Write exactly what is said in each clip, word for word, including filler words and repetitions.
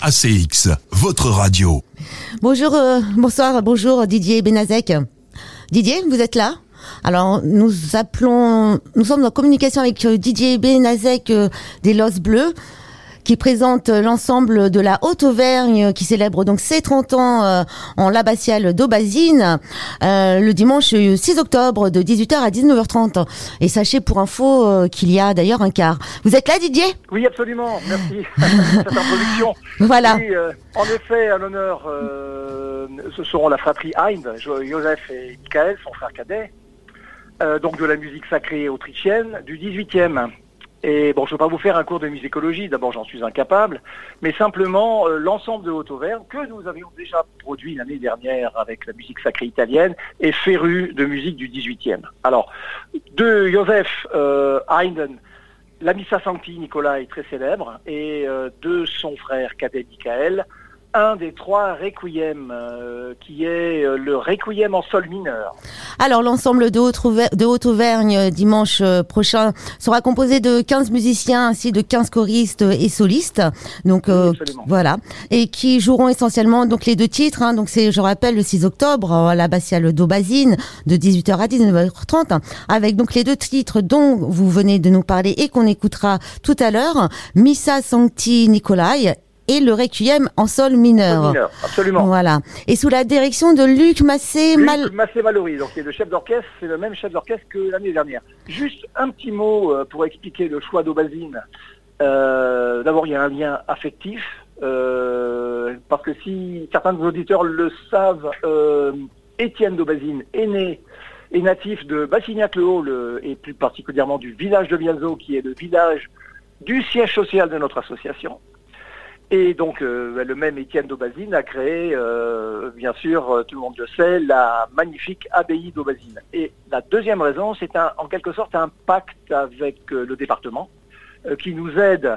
A C X, votre radio. Bonjour, euh, bonsoir, bonjour Didier Benazek. Didier, vous êtes là ? Alors, nous appelons, nous sommes en communication avec euh, Didier Benazek euh, des Los Bleus, qui présente l'ensemble de la Haute-Auvergne, qui célèbre donc ses trente ans euh, en l'abbatiale d'Aubazine, euh, le dimanche six octobre de dix-huit heures à dix-neuf heures trente. Et sachez pour info euh, qu'il y a d'ailleurs un car. Vous êtes là, Didier ? Oui, absolument. Merci pour cette introduction. Voilà. Oui, euh, en effet, à l'honneur, euh, ce seront la fratrie Hind, Joseph et Michael, son frère cadet, euh, donc de la musique sacrée autrichienne du dix-huitième. Et bon, je ne veux pas vous faire un cours de musicologie, d'abord j'en suis incapable, mais simplement euh, l'ensemble de Haute-Auvergne, que nous avions déjà produit l'année dernière avec la musique sacrée italienne, est féru de musique du dix-huitième. Alors, de Joseph euh, Haydn, la Missa Sancti Nicolas est très célèbre, et euh, de son frère cadet Michael, un des trois requiem, euh, qui est euh, le requiem en sol mineur. Alors, l'ensemble de Haute-Auvergne, de Haute-Auvergne euh, dimanche euh, prochain sera composé de quinze musiciens ainsi de quinze choristes et solistes. Donc, euh, oui, voilà. Et qui joueront essentiellement donc les deux titres. Hein, donc, c'est, je rappelle, le six octobre à l'abbatiale d'Aubazine de dix-huit heures à dix-neuf heures trente, avec donc les deux titres dont vous venez de nous parler et qu'on écoutera tout à l'heure. Missa Sancti Nicolai et le Requiem en sol mineur. Sol mineur, absolument. Voilà. Et sous la direction de Luc Massé Mal... Luc Massé Mallory, donc qui est le chef d'orchestre, c'est le même chef d'orchestre que l'année dernière. Juste un petit mot euh, pour expliquer le choix d'Aubazine. Euh, d'abord, il y a un lien affectif, euh, parce que si certains de vos auditeurs le savent, euh, Étienne d'Aubazine est né, est natif de Bassignac-le-Haut, le, et plus particulièrement du village de Biazo, qui est le village du siège social de notre association. Et donc, euh, le même Étienne d'Aubazine a créé, euh, bien sûr, tout le monde le sait, la magnifique abbaye d'Aubazine. Et la deuxième raison, c'est un, en quelque sorte un pacte avec euh, le département euh, qui nous aide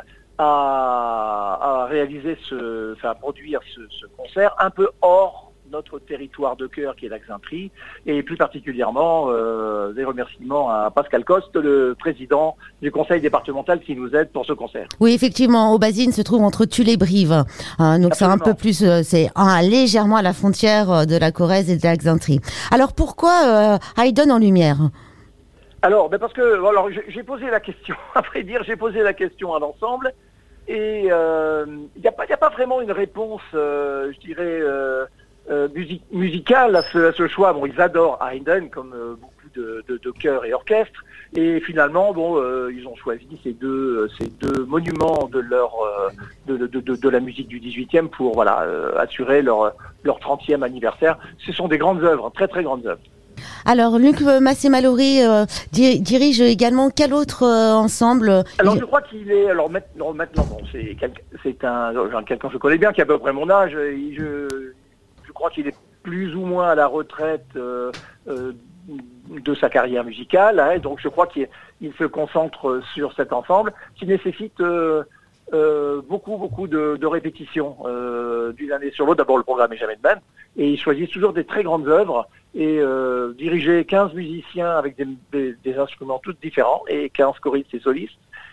à, à réaliser ce, enfin, à produire ce, ce concert un peu hors notre territoire de cœur qui est l'Axintrie, et plus particulièrement euh, des remerciements à Pascal Coste, le président du conseil départemental qui nous aide pour ce concert. Oui, effectivement, Aubazine se trouve entre Tulle et Brive, euh, donc c'est un peu plus, euh, c'est euh, légèrement à la frontière euh, de la Corrèze et de l'Axintrie. Alors pourquoi euh, Haydn en lumière ? Alors, ben parce que alors j'ai posé la question, à vrai dire, j'ai posé la question à l'ensemble, et il euh, n'y a pas, y a pas vraiment une réponse, euh, je dirais. Euh, Euh, musique, musicale à ce, à ce choix. Bon, ils adorent Haydn comme euh, beaucoup de, de, de chœurs et orchestres, et finalement, bon, euh, ils ont choisi ces deux, ces deux monuments de leur euh, de, de, de, de la musique du dix-huitième pour voilà euh, assurer leur leur trentième anniversaire. Ce sont des grandes œuvres, très très grandes œuvres. Alors, Luc Massé Mallory euh, di- dirige également quel autre euh, ensemble ? Alors, je crois qu'il est. Alors maintenant, maintenant bon, c'est quelqu'un, c'est un quelqu'un que je connais bien, qui a à peu près mon âge. Et je Je crois qu'il est plus ou moins à la retraite euh, euh, de sa carrière musicale, hein, donc je crois qu'il il se concentre sur cet ensemble qui nécessite euh, euh, beaucoup, beaucoup de, de répétitions euh, d'une année sur l'autre. D'abord, le programme n'est jamais le même, et il choisit toujours des très grandes œuvres, et euh, diriger quinze musiciens avec des, des, des instruments tous différents, et quinze choristes et solistes,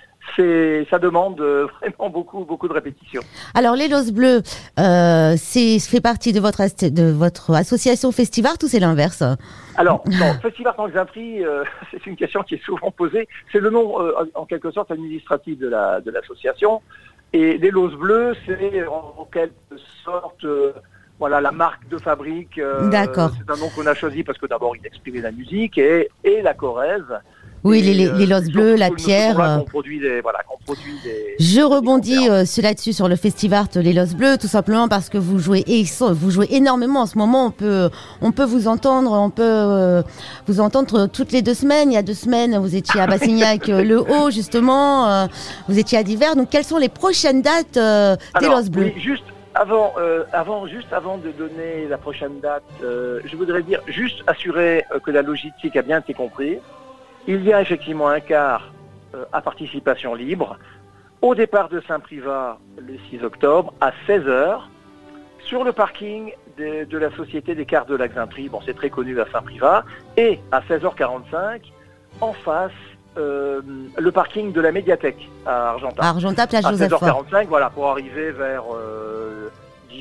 C'est, ça demande vraiment beaucoup, beaucoup de répétitions. Alors, les Los Bleus, euh, c'est fait partie de votre, de votre association Festivart ou c'est l'inverse ? Alors, non, Festivart en Xintrie, euh, c'est une question qui est souvent posée. C'est le nom, euh, en quelque sorte, administratif de, la, de l'association. Et les Los Bleus, c'est en, en quelque sorte... Euh, Voilà la marque de fabrique. Euh, D'accord. C'est un nom qu'on a choisi parce que d'abord il exprimait la musique et, et la Corrèze. Oui, et, les, les, euh, les Los Bleus, la pierre. Là, qu'on produit des, voilà, qu'on produit des, Je des rebondis euh, là-dessus sur le Festivart les Los Bleus, tout simplement parce que vous jouez, vous jouez énormément en ce moment. On peut, on peut vous entendre, on peut euh, vous entendre toutes les deux semaines. Il y a deux semaines, vous étiez à Bassignac-le-Haut, justement. Euh, vous étiez à Divers. Donc, quelles sont les prochaines dates euh, des Alors, Los Bleus? Oui, juste. Avant, euh, avant, juste avant de donner la prochaine date, euh, je voudrais dire, juste assurer euh, que la logistique a bien été comprise. Il y a effectivement un quart euh, à participation libre au départ de Saint-Privat le six octobre à seize heures sur le parking de, de la Société des Cars de l'Axintrie, bon c'est très connu à Saint-Privat, et à seize heures quarante-cinq en face Euh, le parking de la médiathèque à Argentat. À Argentat, place à Joseph. seize heures quarante-cinq, voilà, pour arriver vers euh,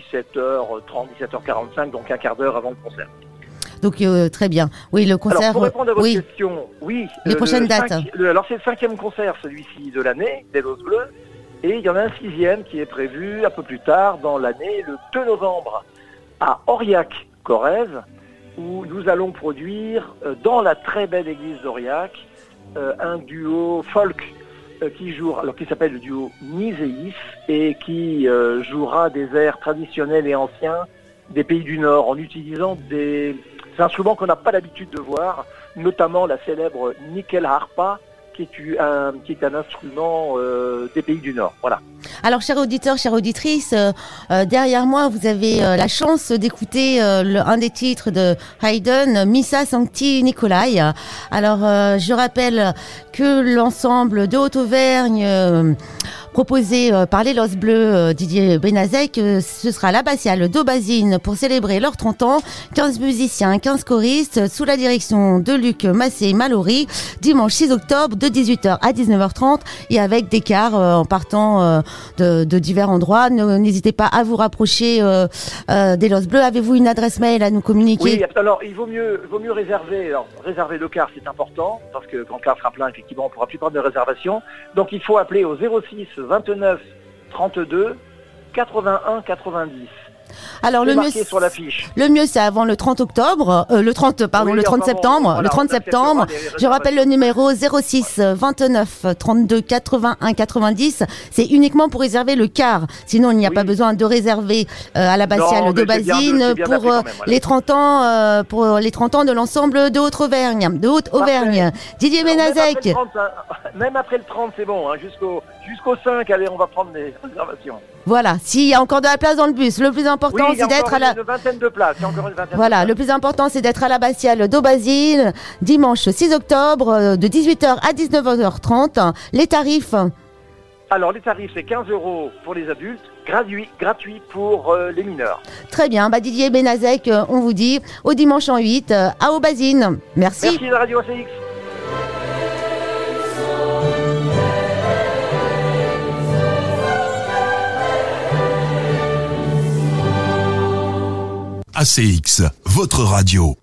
dix-sept heures trente, dix-sept heures quarante-cinq, donc un quart d'heure avant le concert. Donc euh, très bien. Oui, le concert. Alors pour répondre à votre oui. question, oui. Les euh, prochaines le dates. cinq, le, alors c'est le cinquième concert, celui-ci de l'année, des Los Bleus, et il y en a un sixième qui est prévu un peu plus tard dans l'année, le deux novembre, à Aurillac, Corrèze, où nous allons produire euh, dans la très belle église d'Aurillac euh, un duo folk euh, qui joue, alors qui s'appelle le duo Niséis et qui euh, jouera des airs traditionnels et anciens des pays du Nord en utilisant des instruments qu'on n'a pas l'habitude de voir, notamment la célèbre nickel harpa, qui est un, qui est un instrument euh, des pays du Nord. Voilà. Alors, chers auditeurs, chères auditrices, euh, euh, derrière moi, vous avez euh, la chance d'écouter euh, le, un des titres de Haydn, Missa Sancti Nicolae. Alors, euh, je rappelle que l'ensemble de Haute-Auvergne, euh, proposé euh, par les Los Bleus, euh, Didier Benazek, euh, ce sera l'abbatiale d'Aubazine pour célébrer leurs trente ans. quinze musiciens, quinze choristes, sous la direction de Luc Massé-Mallory, dimanche six octobre, de dix-huit heures à dix-neuf heures trente, et avec des cars euh, en partant euh, de, de divers endroits. Ne, n'hésitez pas à vous rapprocher euh, euh, des Los Bleus. Avez-vous une adresse mail à nous communiquer? Oui, alors il vaut mieux, vaut mieux réserver. Alors, réserver le car, c'est important, parce que quand le car sera plein, effectivement, on ne pourra plus prendre de réservation. Donc il faut appeler au zéro six vingt-neuf trente-deux quatre-vingt-un quatre-vingt-dix. Alors c'est le marqué mieux, sur la fiche. le mieux c'est avant le trente octobre, euh, le trente pardon, Oui, le trente enfin bon, septembre, voilà, le trente on acceptera septembre. les Je rappelle le numéro zéro six vingt-neuf trente-deux quatre-vingt-un quatre-vingt-dix. C'est uniquement pour réserver le car. Sinon, il n'y a Oui. pas besoin de réserver euh, à l'abbatiale Non, de mais c'est bien de- Basine c'est bien pour d'appeler euh, quand même, voilà. les trente ans, euh, pour les trente ans de l'ensemble de Haute-Auvergne, de Haute-Auvergne. Didier Alors, même après Benazek. le trente, hein, même après le trente, c'est bon, hein, jusqu'au jusqu'au cinq, allez, on va prendre les réservations. Voilà. S'il y a encore de la place dans le bus, le plus important Oui, il y a c'est d'être encore à la une vingtaine de places. Il y a encore une vingtaine Voilà, de le places. plus important, c'est d'être à l'abbatiale d'Aubazine, dimanche six octobre, euh, de dix-huit heures à dix-neuf heures trente. Les tarifs, Alors, les tarifs, c'est quinze euros pour les adultes, gratuit, gratuit pour euh, les mineurs. très bien. Bah, Didier Benazek, euh, on vous dit au dimanche en huit euh, à Aubazine. Merci. Merci, la radio A C X. A C X, votre radio.